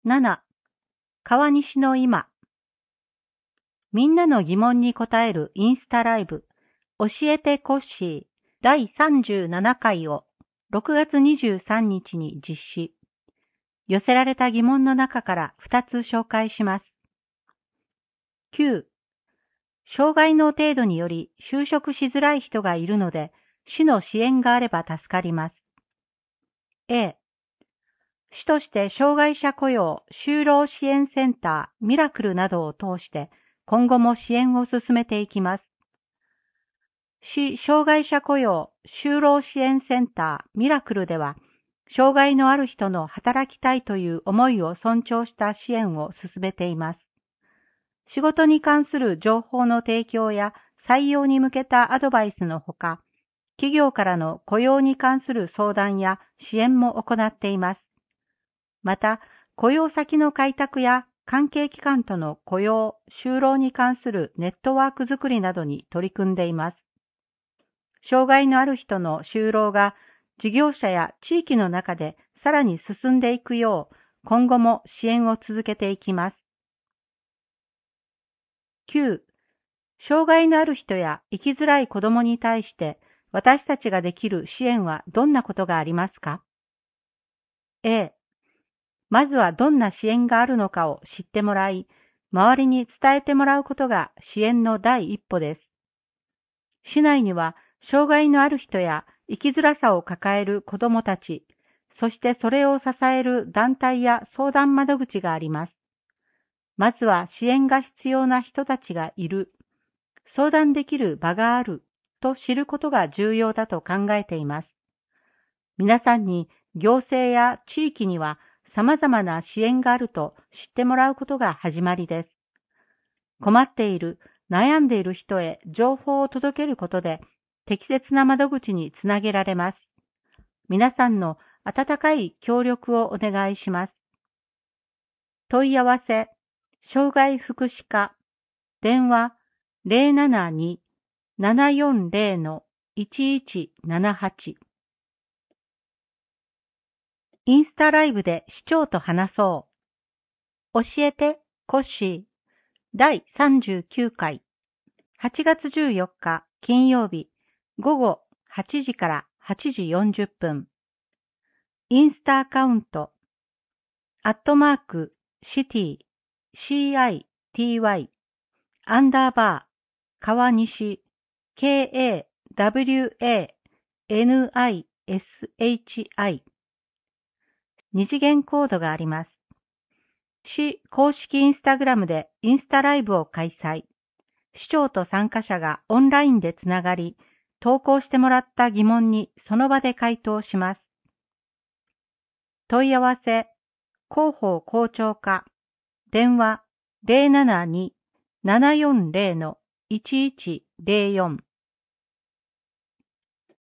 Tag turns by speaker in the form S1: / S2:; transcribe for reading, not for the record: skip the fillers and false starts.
S1: 7、川西の今。みんなの疑問に答えるインスタライブ、教えてコッシー第37回を6月23日に実施。寄せられた疑問の中から2つ紹介します。9、障害の程度により就職しづらい人がいるので、市の支援があれば助かります。A、市として障害者雇用就労支援センターミラクルなどを通して今後も支援を進めていきます。市障害者雇用就労支援センターミラクルでは、障害のある人の働きたいという思いを尊重した支援を進めています。仕事に関する情報の提供や採用に向けたアドバイスのほか、企業からの雇用に関する相談や支援も行っています。また、雇用先の開拓や関係機関との雇用・就労に関するネットワークづくりなどに取り組んでいます。障害のある人の就労が事業者や地域の中でさらに進んでいくよう、今後も支援を続けていきます。9、障害のある人や生きづらい子どもに対して私たちができる支援はどんなことがありますか？ A、まずはどんな支援があるのかを知ってもらい、周りに伝えてもらうことが支援の第一歩です。市内には障害のある人や生きづらさを抱える子どもたち、そしてそれを支える団体や相談窓口があります。まずは支援が必要な人たちがいる、相談できる場があると知ることが重要だと考えています。皆さんに行政や地域には様々な支援があると知ってもらうことが始まりです。困っている、悩んでいる人へ情報を届けることで適切な窓口につなげられます。皆さんの温かい協力をお願いします。問い合わせ、障害福祉課、電話 072-740-1178。インスタライブで市長と話そう。教えて、コッシー。第39回。8月14日金曜日午後8時から8時40分。インスタアカウント、@city、CITY、川西、KAWANISHI。二次元コードがあります。市公式インスタグラムでインスタライブを開催。市長と参加者がオンラインでつながり、投稿してもらった疑問にその場で回答します。問い合わせ、広報校長課、電話 072-740-1104